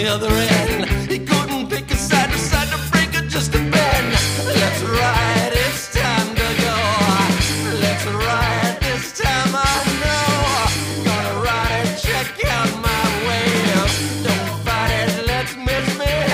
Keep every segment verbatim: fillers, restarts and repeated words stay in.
other end. He couldn't pick a side, decide to break it just to bend. Let's ride, it's time to go. Let's ride, this time I know. Gonna ride and check out my wave. Don't fight it, let's misbehave.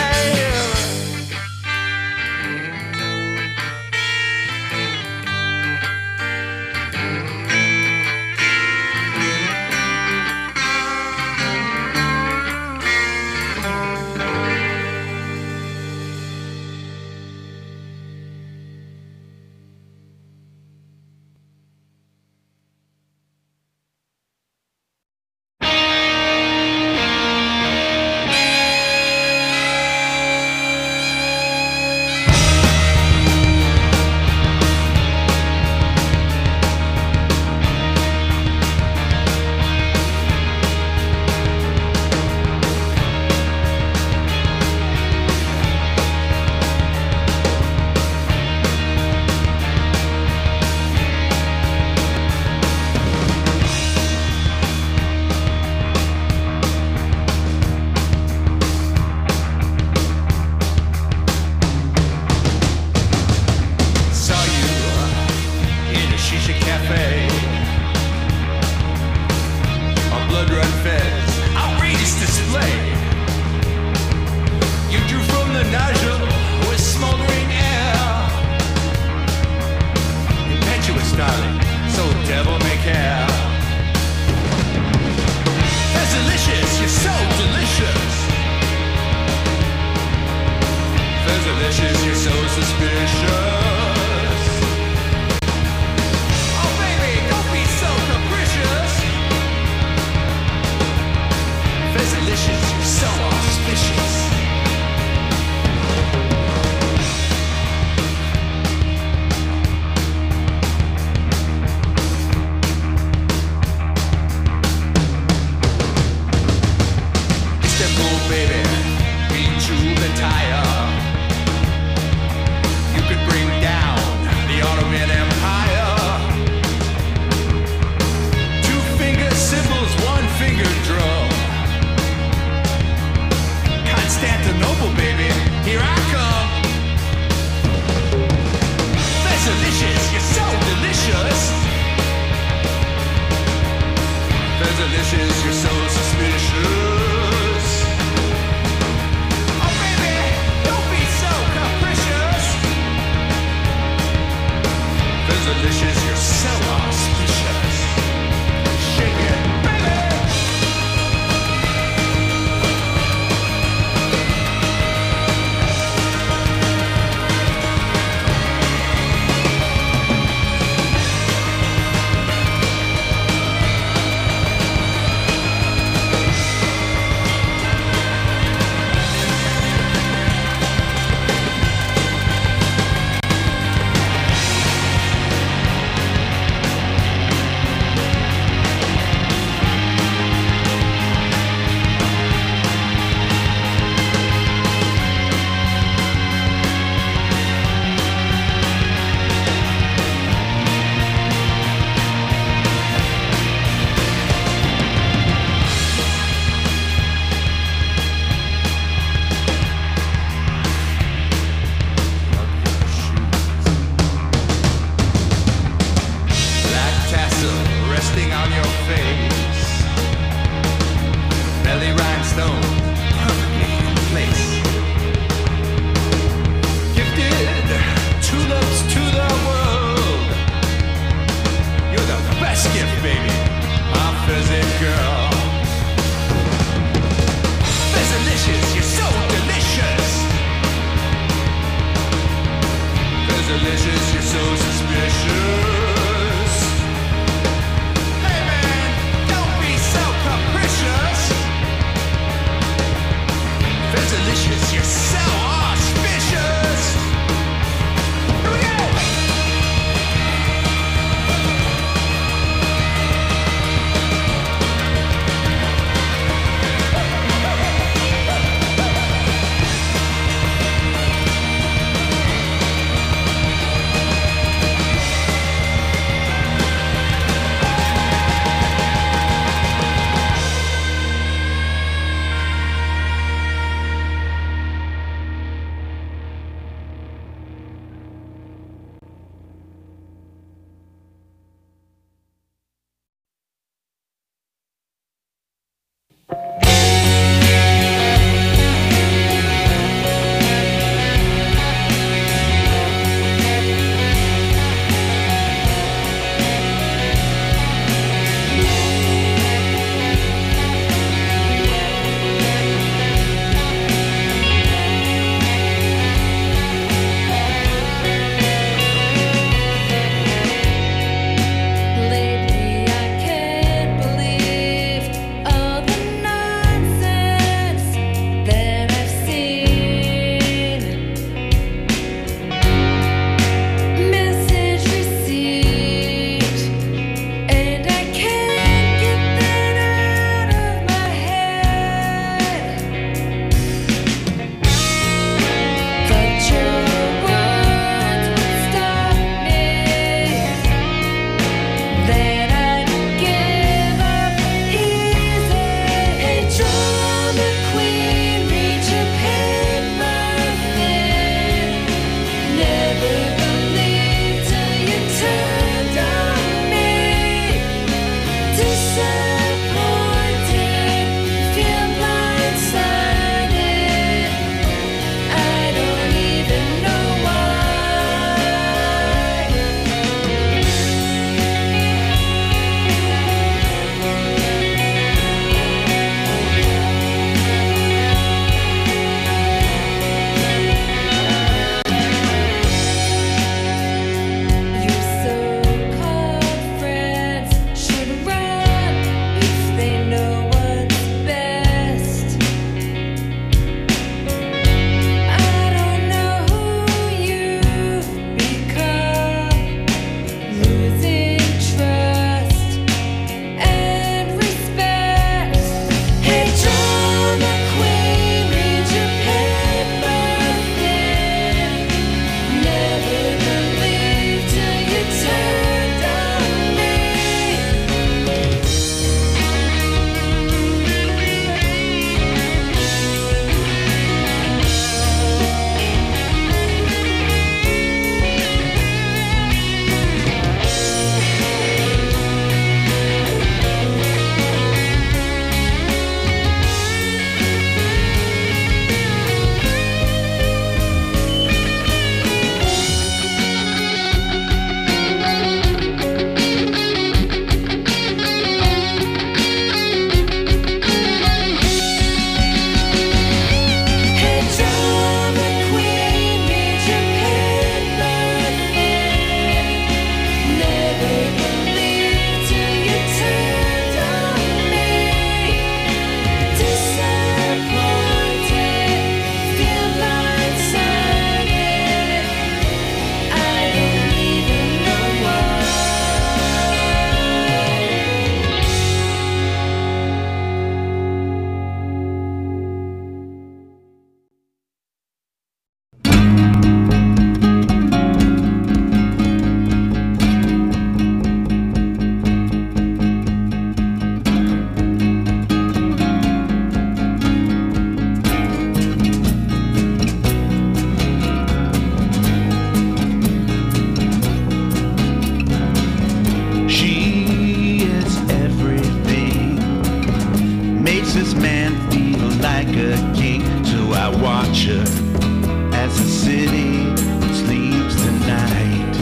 makes this man feel like a king. So I watch her as the city sleeps tonight.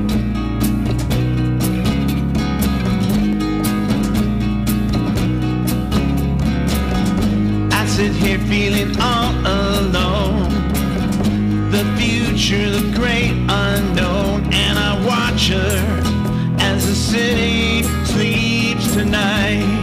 I sit here feeling all alone, the future, the great unknown, and I watch her as the city sleeps tonight.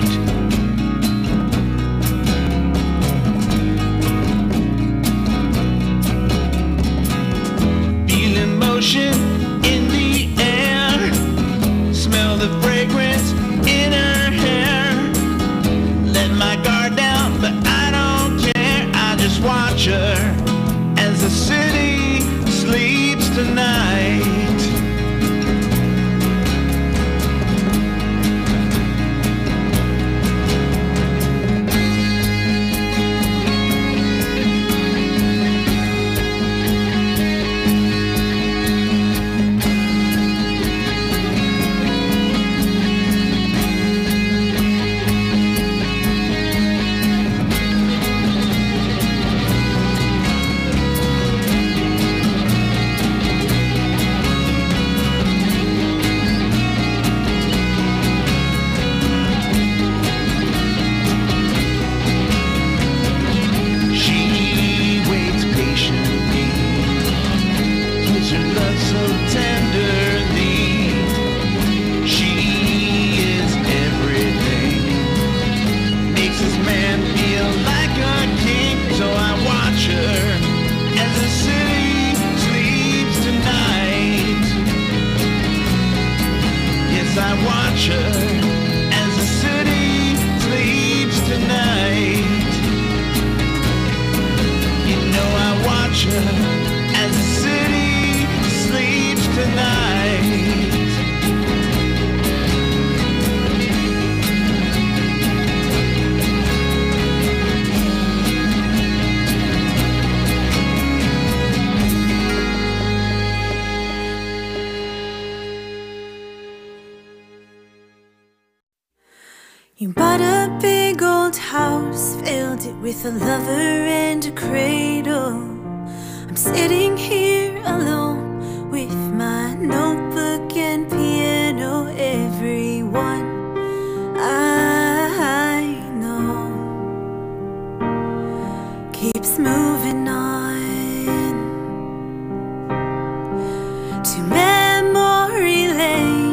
Feel emotion in the air, smell the fragrance in her hair. Let my guard down, but I don't care. I just watch her as the city sleeps tonight. I watch her as the city sleeps tonight. You know I watch her as the city sleeps tonight. You bought a big old house, filled it with a lover and a cradle. I'm sitting here alone with my notebook and piano. Everyone I know keeps moving on to memory lane.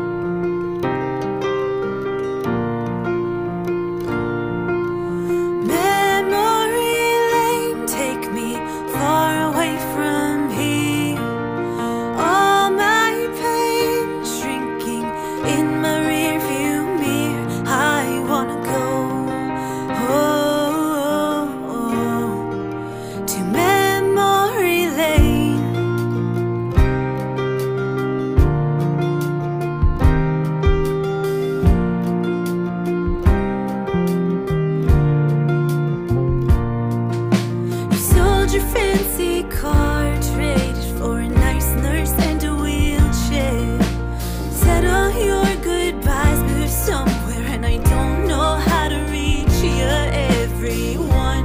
Your fancy car, traded for a nice nurse and a wheelchair. Said all your goodbyes, moved somewhere, and I don't know how to reach you. Everyone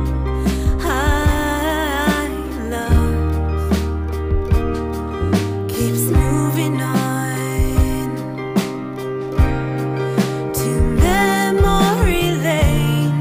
I love keeps moving on to memory lane.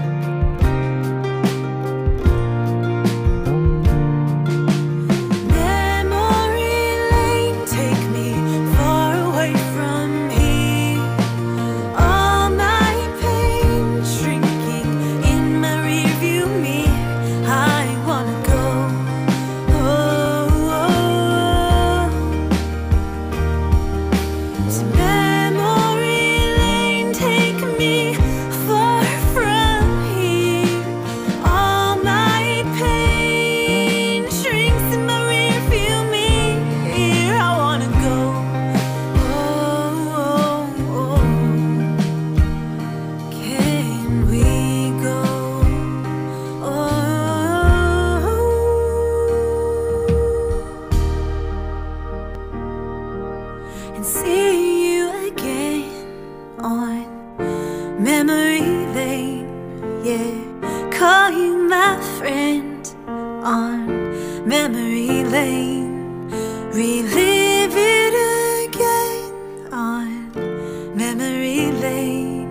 And see you again on memory lane. yeah. Call you my friend on memory lane. Relive it again on memory lane.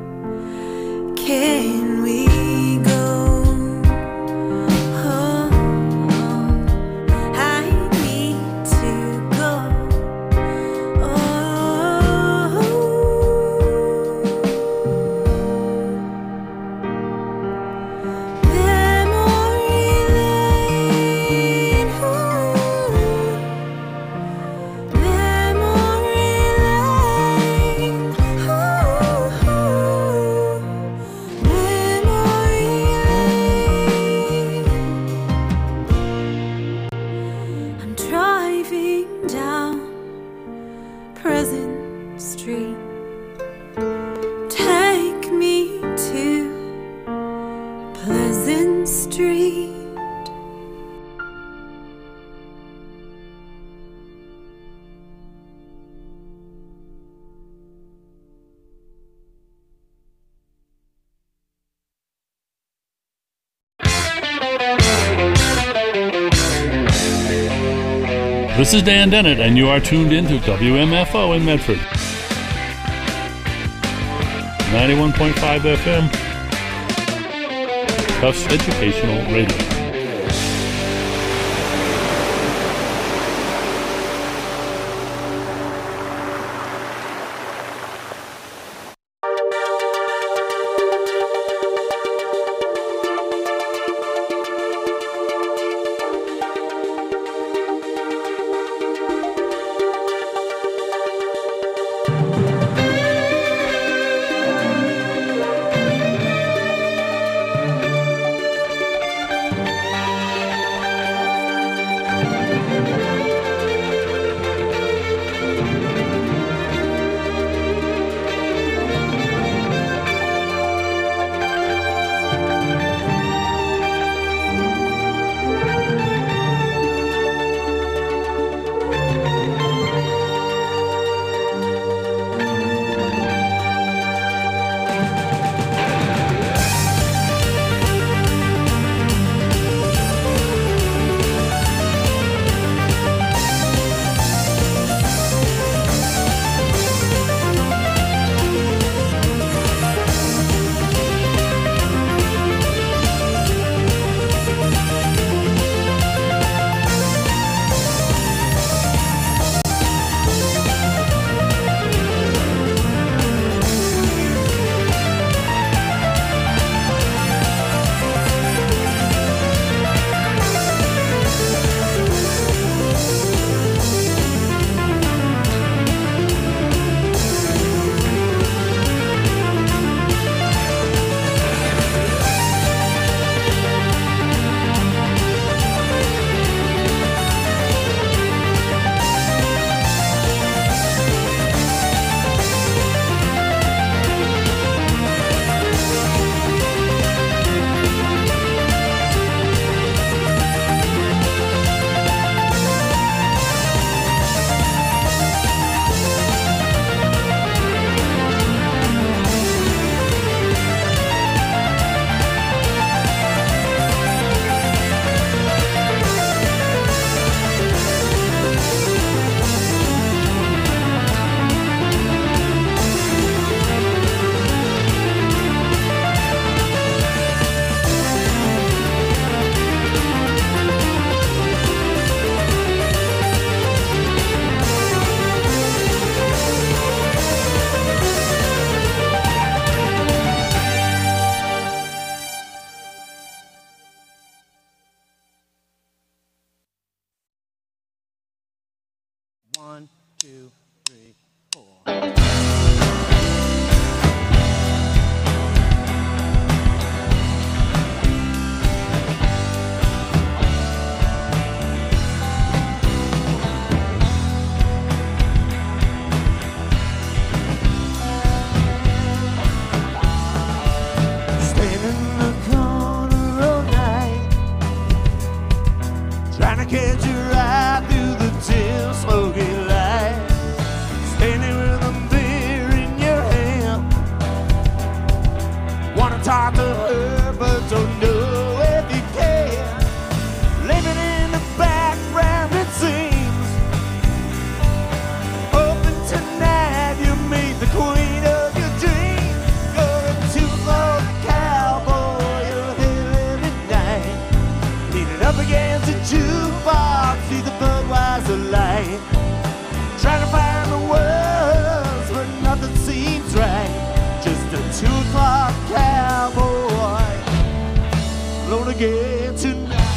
Can we go? Oh, oh, I need to go. Oh, memory lane. Ooh. Memory lane. Ooh. Memory lane. I'm driving down Pleasant Street. Take me to Pleasant Street. This is Dan Dennett, and you are tuned in to W M F O in Medford. ninety-one point five F M, Tufts Educational Radio. One, two, three, four. Stand in the corner all night, trying to catch a ride through the dim smoky light. wanna talk to her, but don't know if you can. Living in the background, it seems. Hoping tonight you meet the queen of your dreams. You're a two-floor cowboy, you're here every night. Leaning up against the jukebox, see the Budweiser light. Trying to find the words, but nothing seems right. Just a two o'clock cowboy, alone again tonight.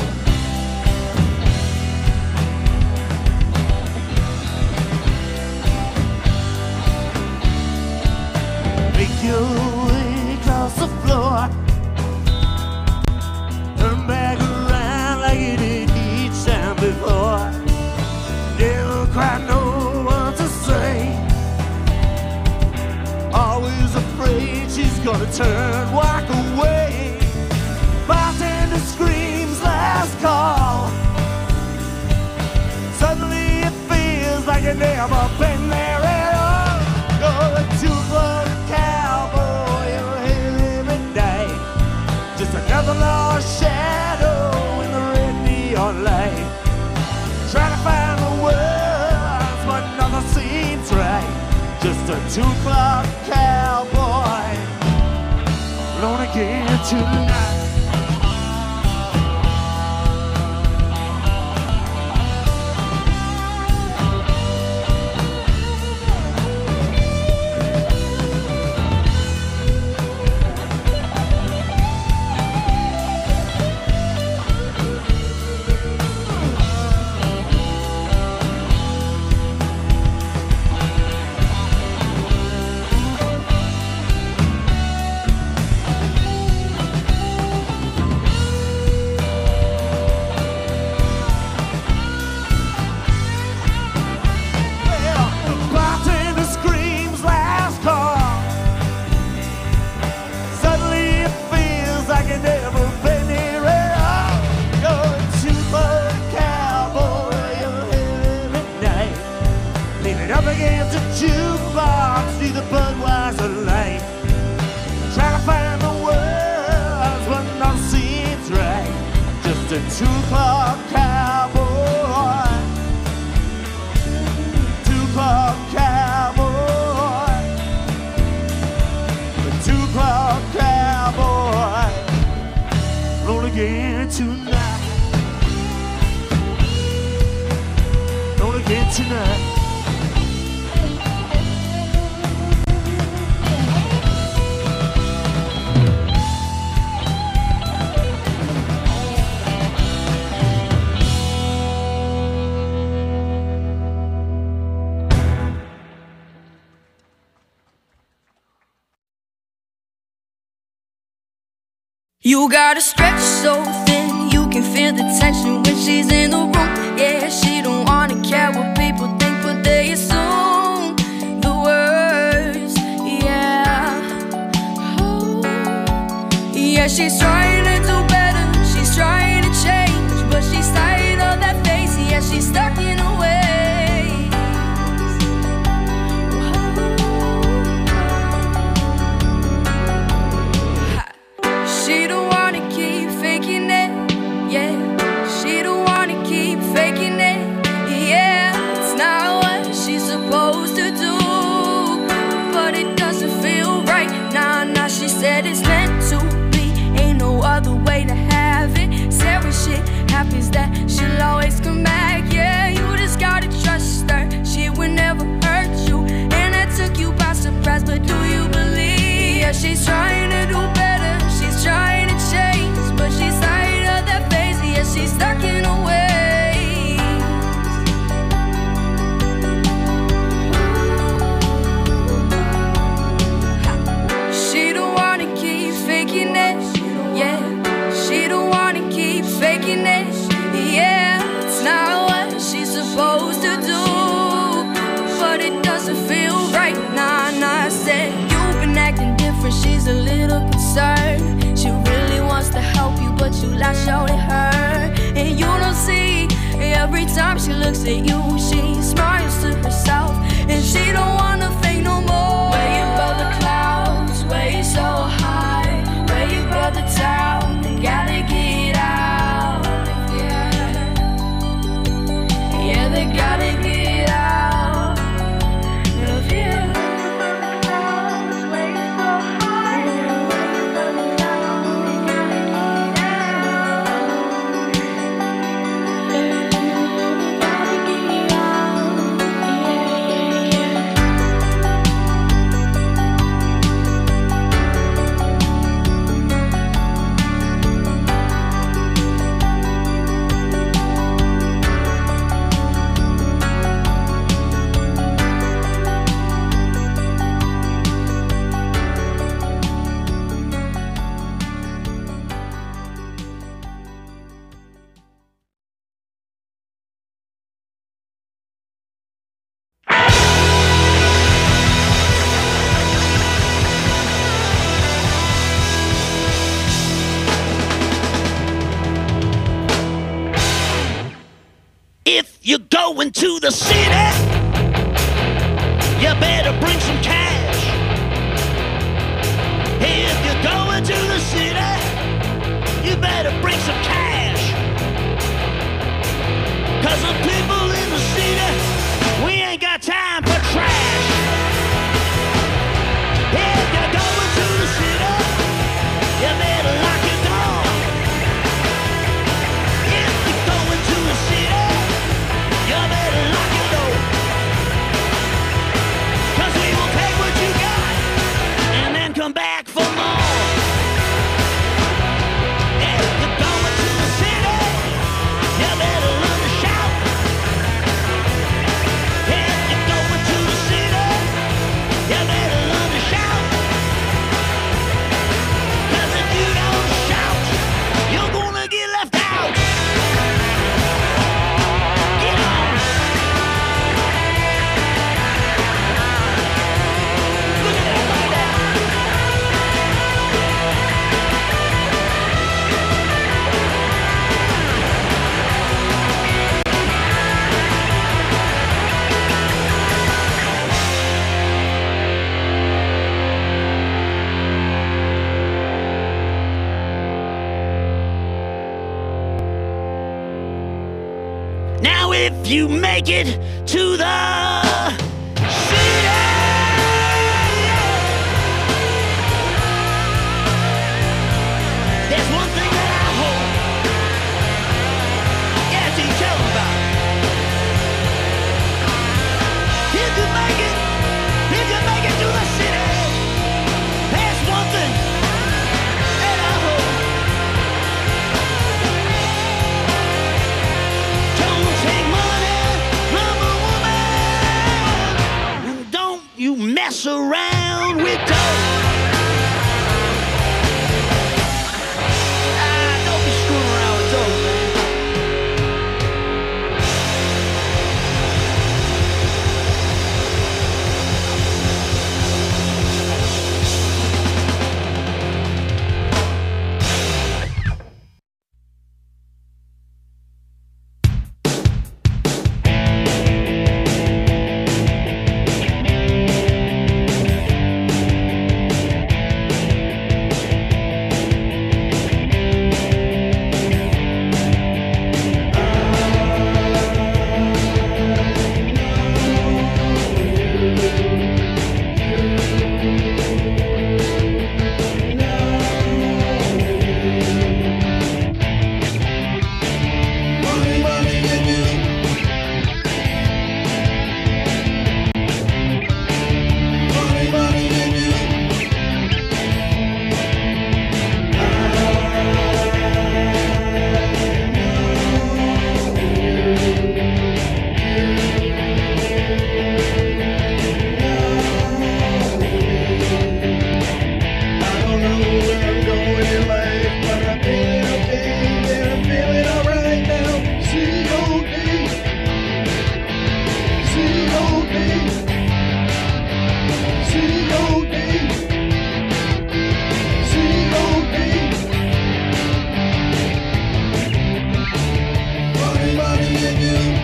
Make your way across the floor, turn back around like you did each time before. Never quite know what to say, always afraid she's gonna turn, walk away. Bartender screams last call. Suddenly it feels like you've never been there at all. You're a two-floor cowboy, you're here every night. Just another lost shadow in the red neon light. Trying to find the words, but nothing seems right. Just a two o'clock cowboy, alone again tonight. Jukebox, see the Budweiser light. Try to find the words, but nothing seems right. Just a two o'clock cowboy, two o'clock cowboy, a two o'clock cowboy, roll again tonight, roll again tonight. You gotta stretch so thin, you can feel the tension when she's in the room. Yeah, she don't wanna care what people think, but they assume the worst. Yeah, oh. Yeah, she's trying to do better, she's trying to change, but she's tired of that face. Yeah, she's stuck in her ways. She don't wanna keep faking it, yeah. She don't wanna keep faking it, yeah. It's not what she's supposed to do, but it doesn't feel right. Nah, nah, she said it's meant to be, ain't no other way to have it. Said when shit happens that she'll always come back, yeah. You just gotta trust her, she would never hurt you, and that took you by surprise, but do you believe? Yeah, she's trying to do better, she's trying to change, but she's tired of that phase. Yeah, she's stuck in her ways. She don't wanna keep faking it, yeah. She don't wanna keep faking it, yeah. It's not what she's supposed to do, but it doesn't feel right. Nah, nah, I said you've been acting different, she's a little concerned. She really wants to help you, but you lash out at her, and you don't see. Every time she looks at you, she smiles to herself, and she don't wanna fake no more. Way above the clouds, way so high. going to the city, you better bring some cash. If you're going to the city, you better bring some cash. Cause the people in the city, we ain't got time for trash. If you're going to the city, you better lock your door. If you're going to the city, you better lock your door. Cause we will take what you got and then come back for more. If you're going to the city, you better learn to shout. If you're going to the city, you better learn to shout. Cause if you don't shout, you're gonna get left out. Get on. Look at that right there. Now if you make it to the city, there's one thing that I hope. Yeah, so you tell them about it. If you make it, if you make it to the city, there's one thing that I hope. Don't take money from a woman, and don't you mess around with dough. Ah, don't be screwing around with dough, man. Money, money, and you. Money, money, and you. I don't know where I'm going in life, but I'm feeling okay, and I'm feeling alright now. C O D, C O D, C O D, C O D. Money, money, and you.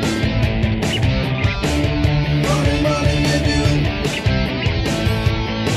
Money, money, and you.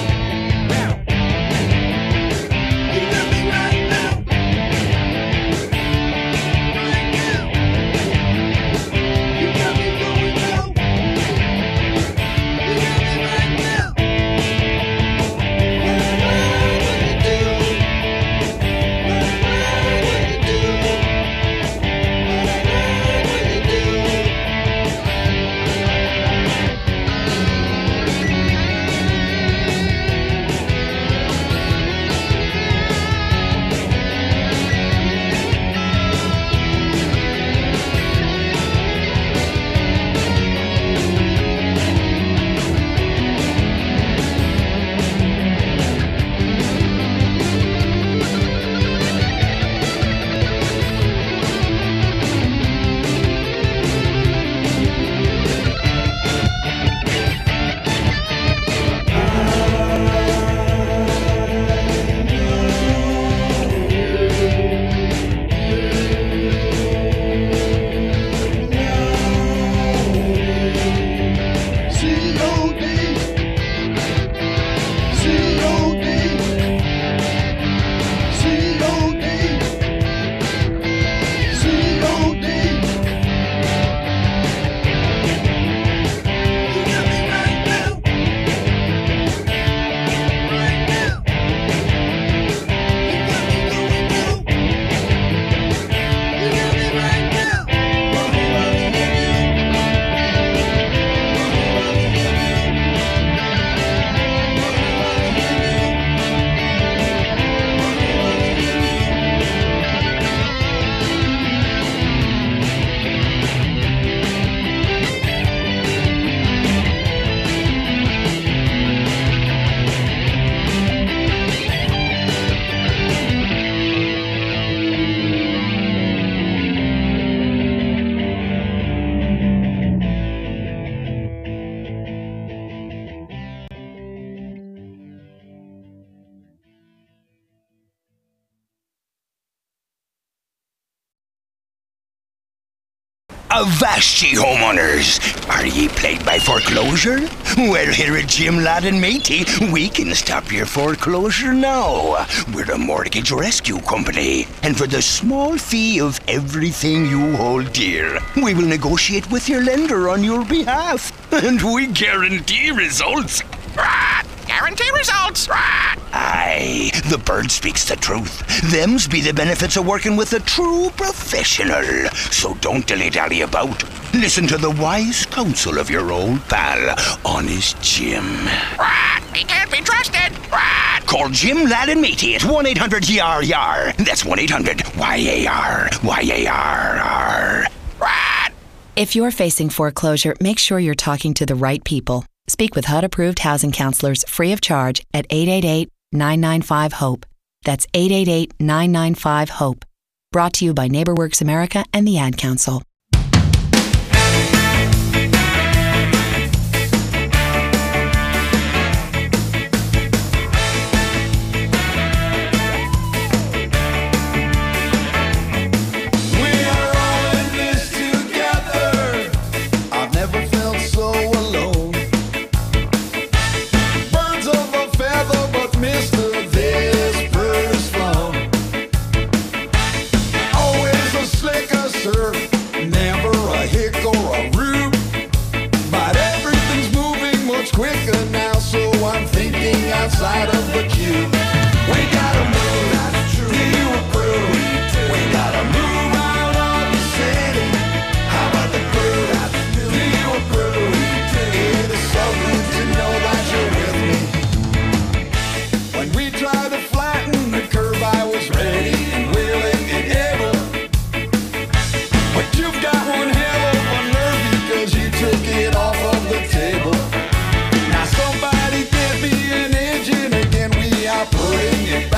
Avast ye homeowners! Are ye plagued by foreclosure? Well, here at Jim Ladd and Matey, we can stop your foreclosure now. We're a mortgage rescue company, and for the small fee of everything you hold dear, we will negotiate with your lender on your behalf, and we guarantee results. Guarantee results. Aye, the bird speaks the truth. Them's be the benefits of working with a true professional. So don't dilly-dally about. Listen to the wise counsel of your old pal, Honest Jim. He can't be trusted. Call Jim Ladd and Matey at one eight hundred Y A R Y A R. That's one eight hundred Y A R Y A R R. If you're facing foreclosure, make sure you're talking to the right people. Speak with H U D-approved housing counselors free of charge at eight eight eight, nine nine five, HOPE. That's eight eight eight, nine nine five, HOPE. Brought to you by NeighborWorks America and the Ad Council. Outside of the cube, we gotta move. That's true. Do you approve? We gotta move out of the city. How about the crew? That's new. Do you approve? It is so good to know that you're with me. When we tried to flatten the curve, I was ready and willing and able. But you've got one hell of a nerve because you took it off of the table. Now somebody get me an engine again, we are putting it back.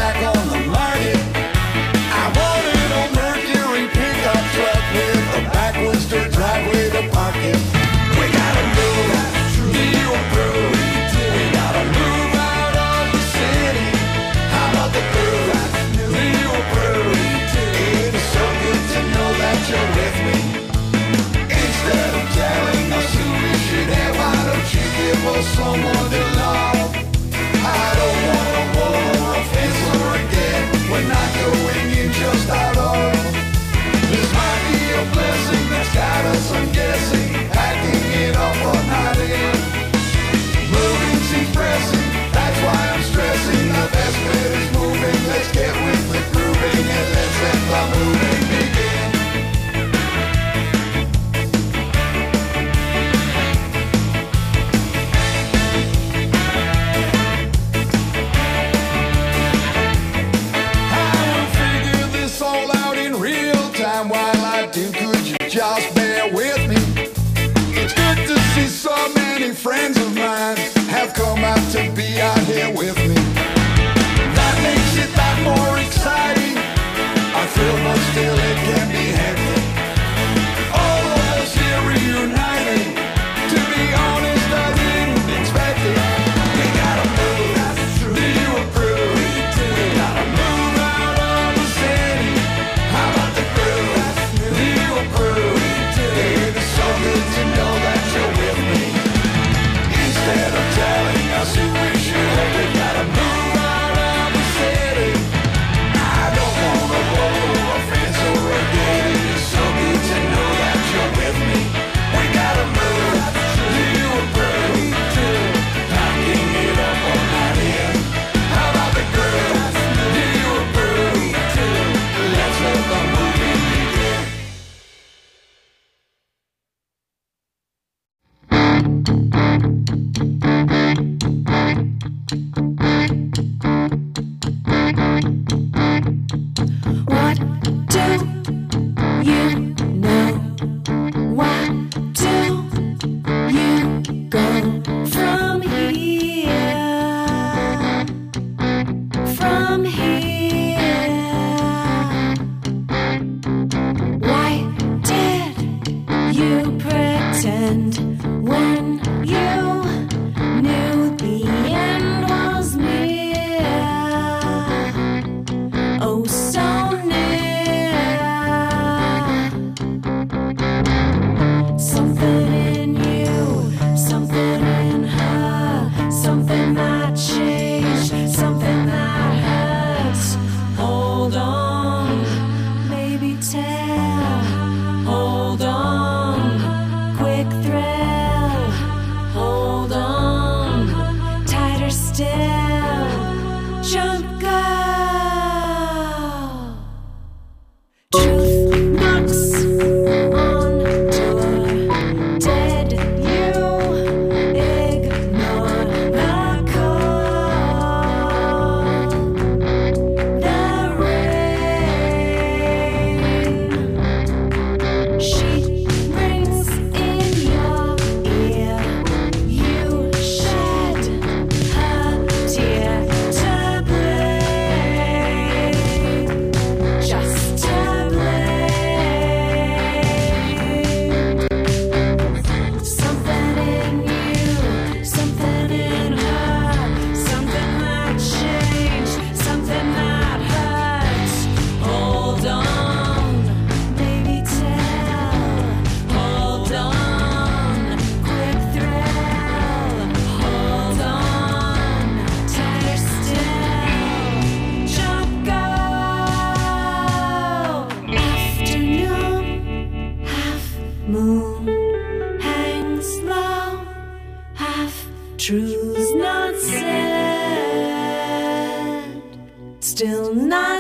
still not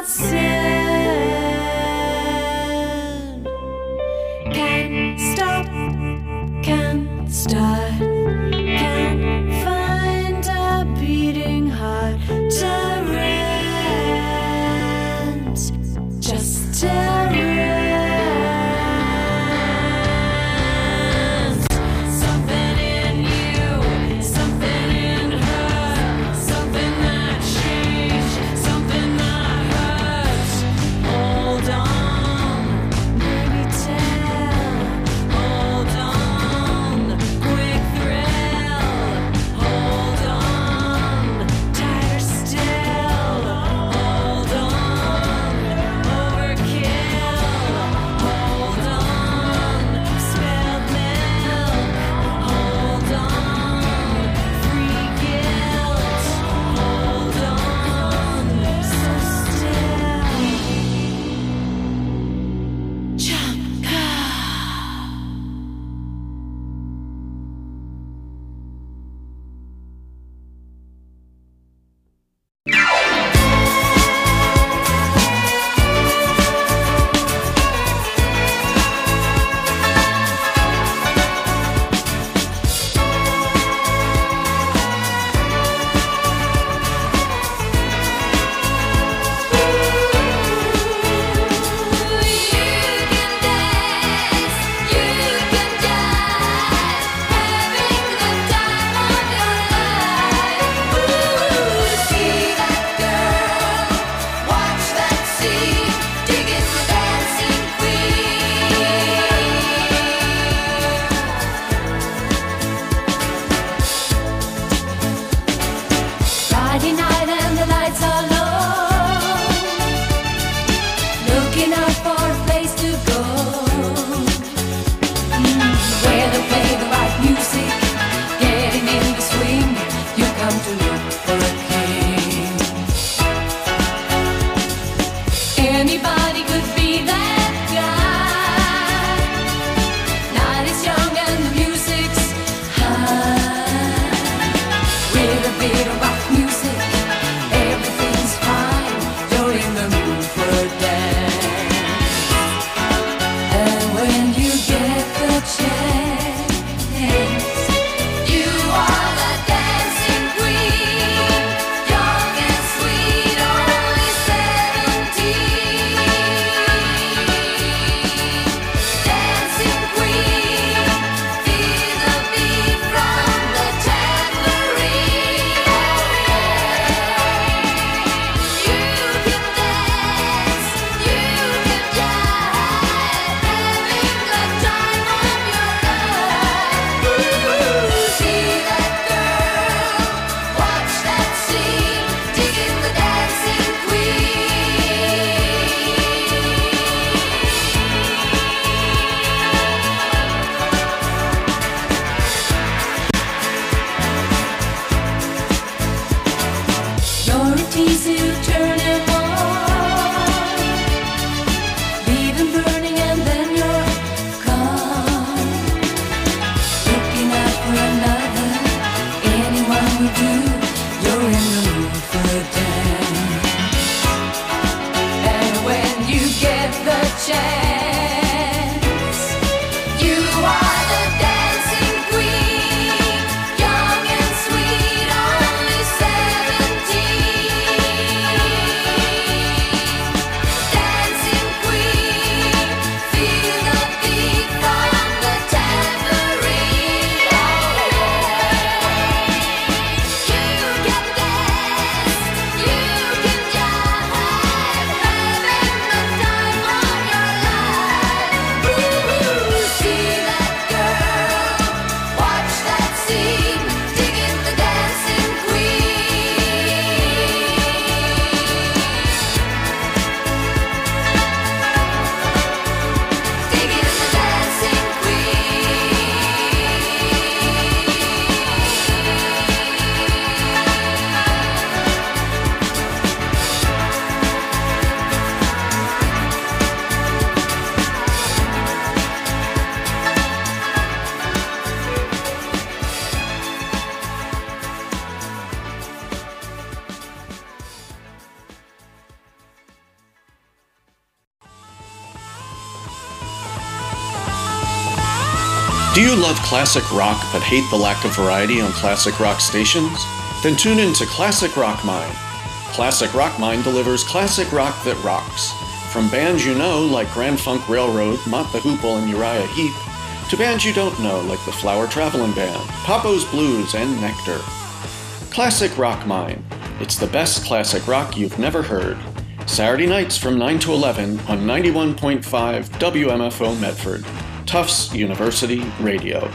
said. Can't stop, can't start, can't find a beating heart to rent, just to rent. Something in you, something in her, something that changed, something that hurts. Do you love classic rock but hate the lack of variety on classic rock stations? Then tune in to Classic Rock Mine. Classic Rock Mine delivers classic rock that rocks. From bands you know like Grand Funk Railroad, Mott the Hoople, and Uriah Heep, to bands you don't know like the Flower Traveling Band, Papo's Blues, and Nectar. Classic Rock Mine. It's the best classic rock you've never heard. Saturday nights from nine to eleven on ninety-one point five W M F O Medford, Tufts University Radio.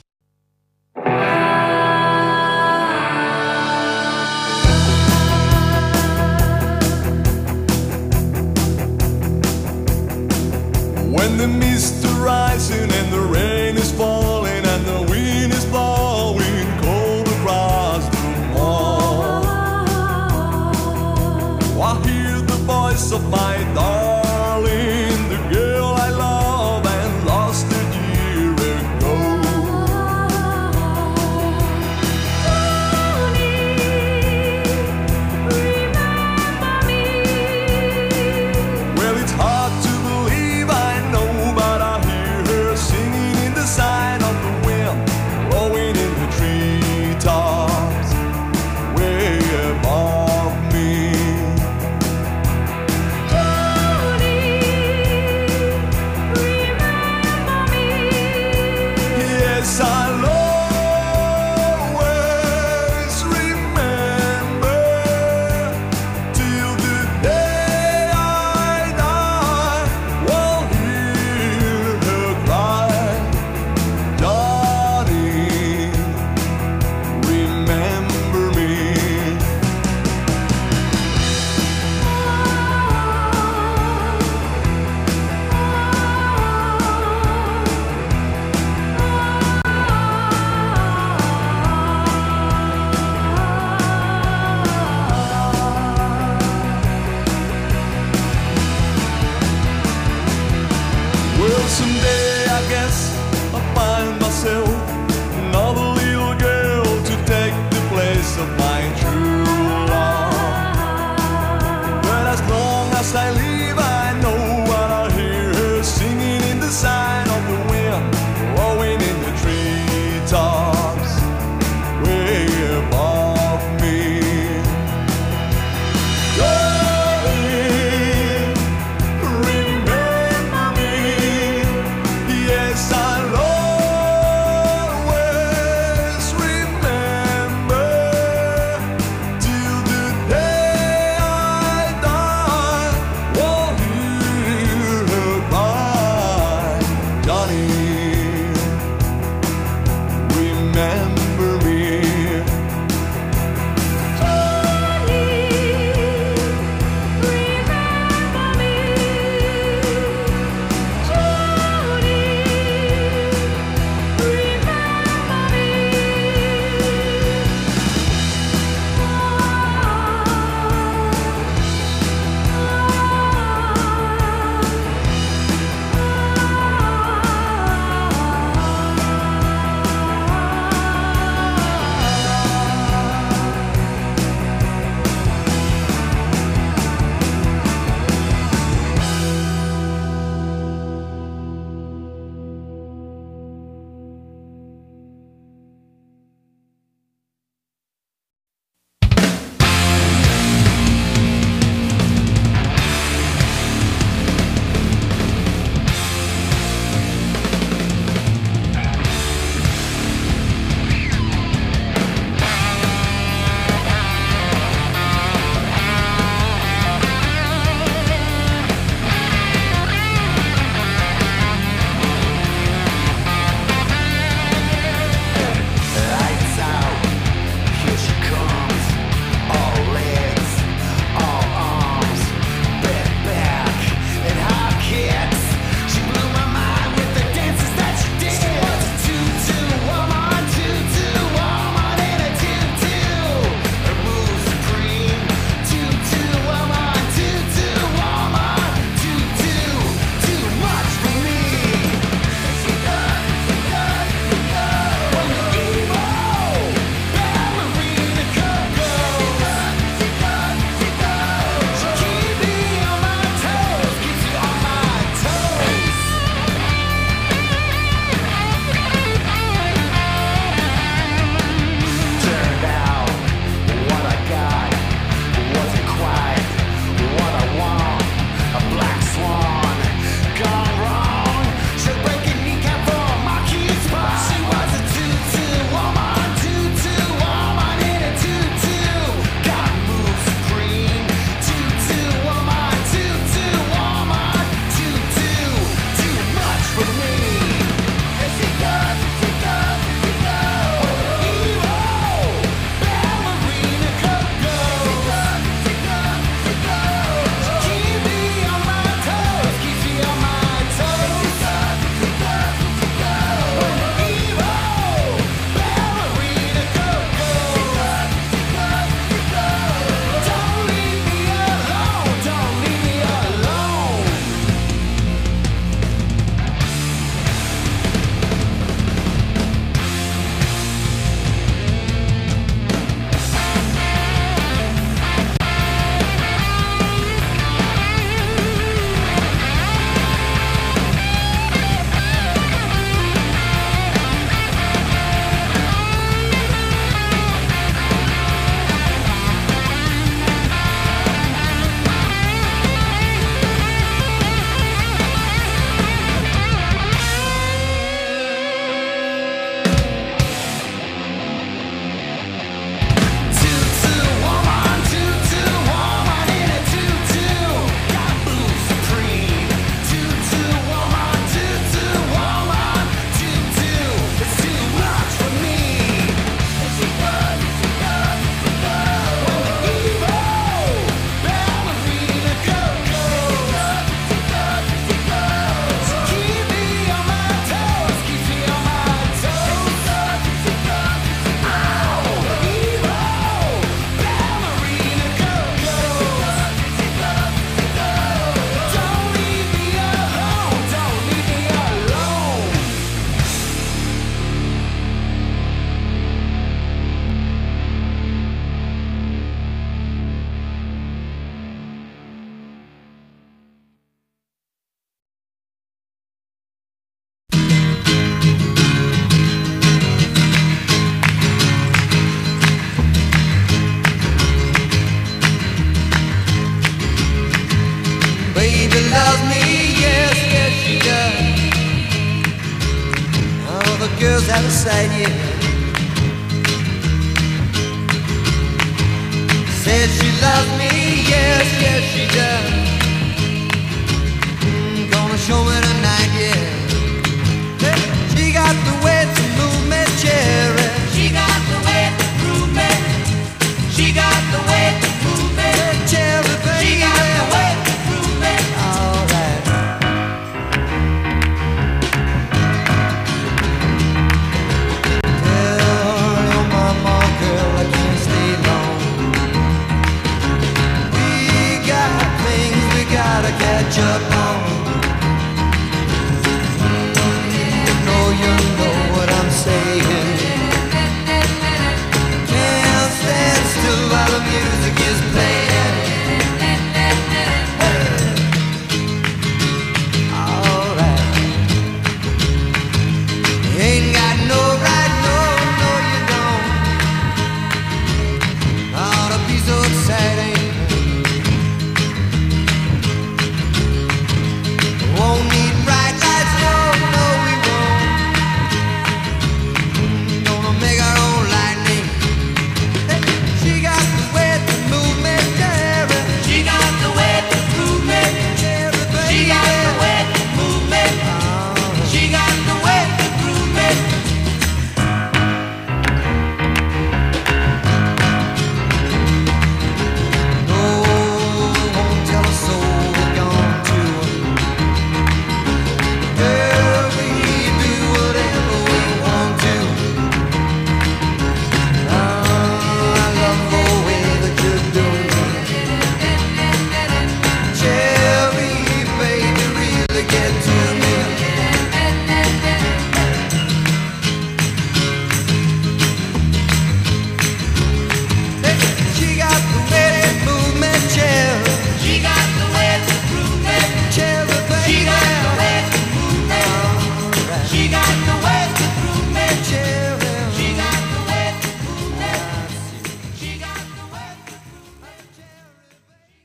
When the mist is rising and the rain is falling and the wind is blowing cold across the moor, I hear the voice of my darling, the girl I love and lost a year ago. Remember me. Well, it's hard to believe, I know, but I hear her singing in the sign of the wind, blowing in the treetops way above me. Yes, I'll always remember till the day I die. Will hear her cry, Johnny, remember me. Well, someday I guess I'll find myself another little girl to take the place of my true love. But as long as I live, I know what I hear her singing in the sign of the wind, blowing in the treetops way above me. Darling, remember me. Yes, I'll always remember baby loves me, yes, yes she does. All the girls have a side, yeah. Says she loves me, yes, yes she does. Mm, gonna show me tonight, yeah. Hey, she got the way to move me, cherry. She got the way to move me. She got the way to move me, cherry, baby. She got the way to move me. All right. Tell your mama, girl, I can't stay long. We got things we gotta catch up on. You know, you know what I'm saying. Can't stand still while the music is playing. Alright. You ain't got no right, no, no you don't. Ought to be so exciting. Won't need bright lights, no, no we won't. Gonna make our own lightning. She got the way to move me, cherry. She got the way to move me, cherry, baby. She got the way to move me. She got the way to move me. No, won't tell a soul we're gone to. Girl, we do whatever we want to. I love the way that you're doing it. Cherry, baby, really get to me. Hey, she got the way to move me, cherry. She got the way to move me, cherry, baby. She got the way to move me. She got the way to move me, cherry. She got the way to move me. She got the way to move me, cherry, baby.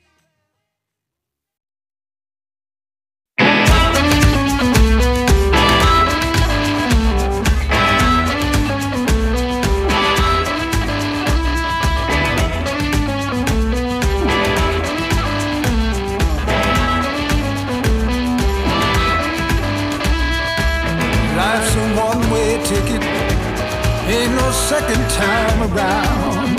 Life's a one-way ticket, ain't no second time around.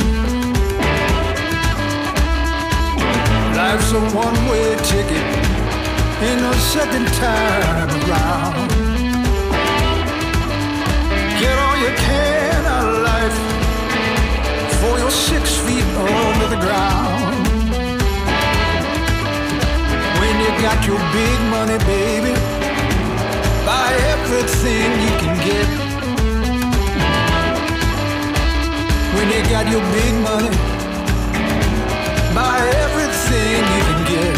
Life's a one-way ticket, ain't no second time around. Get all you can out of life before you're six feet under the ground. When you got your big money, baby, buy everything you can get. When you got your big money, buy everything you can get.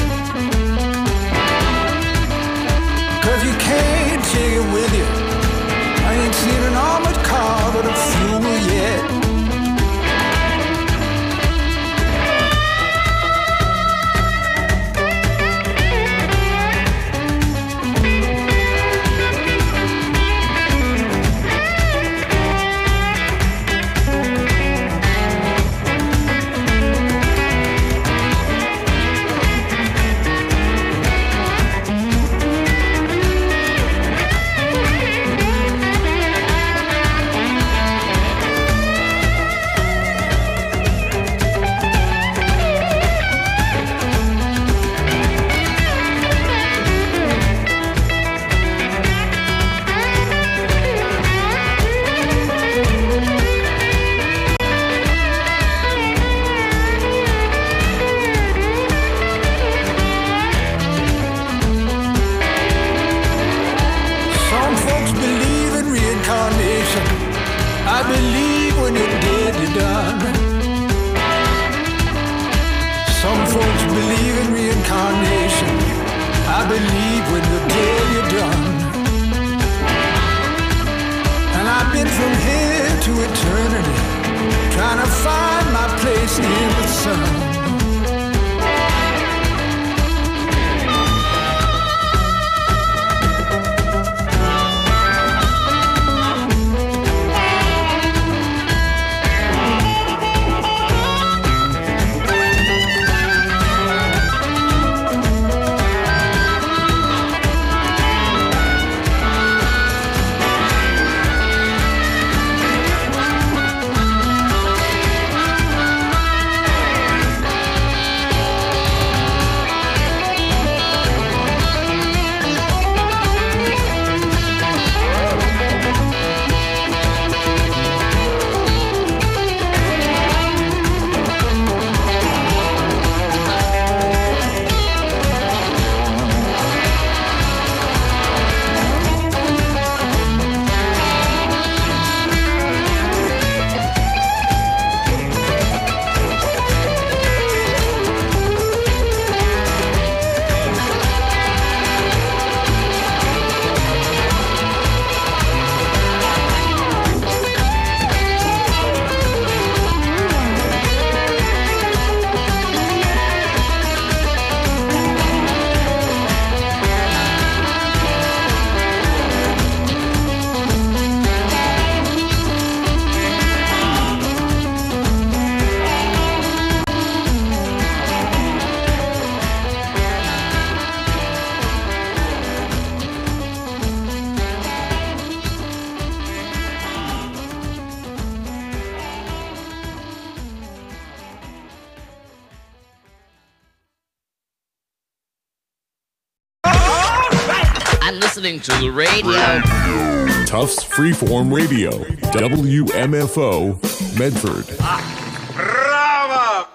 'Cause you can't take it with you. I ain't seen an armored car with a fuel yet. I believe when you're dead, you're done. Some folks believe in reincarnation. I believe when you're dead, you're done. And I've been from here to eternity, trying to find my place in the sun. listening to the radio. Tufts Freeform Radio, W M F O, Medford. Ah, bravo!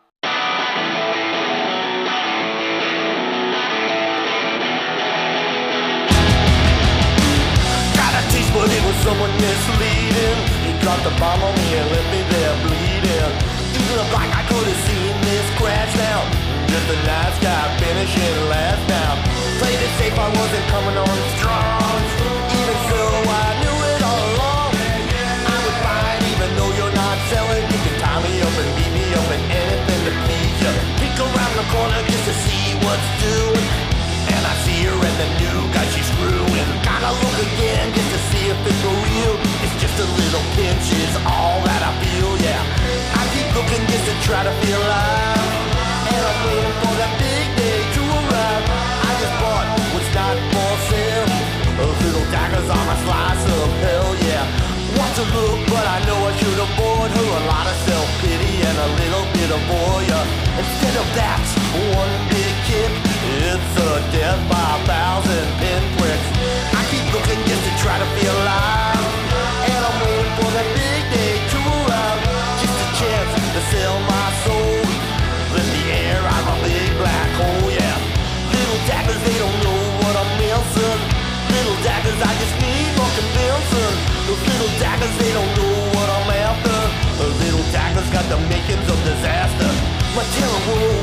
Got a taste, but it was someone misleading. He dropped the bomb on me and left me there bleeding. Even the black, I could have seen this crash now. Just a nice guy finishing last now. Played it safe, I wasn't coming on strong. Even so, I knew it all along. I would fight even though you're not selling. You can tie me up and beat me up and anything to please you. Peek around the corner just to see what's doing. And I see her and the new guy she's screwing. Gotta look again just to see if it's for real. It's just a little pinch is all that I feel, yeah. I keep looking just to try to feel alive. And I'm waiting for that big day to arrive. I just bought what's not for sale. Those little daggers on a slice of hell, yeah. Want to look, but I know I should have bought her a lot of self-pity and a little bit of voyeur. Instead of that, one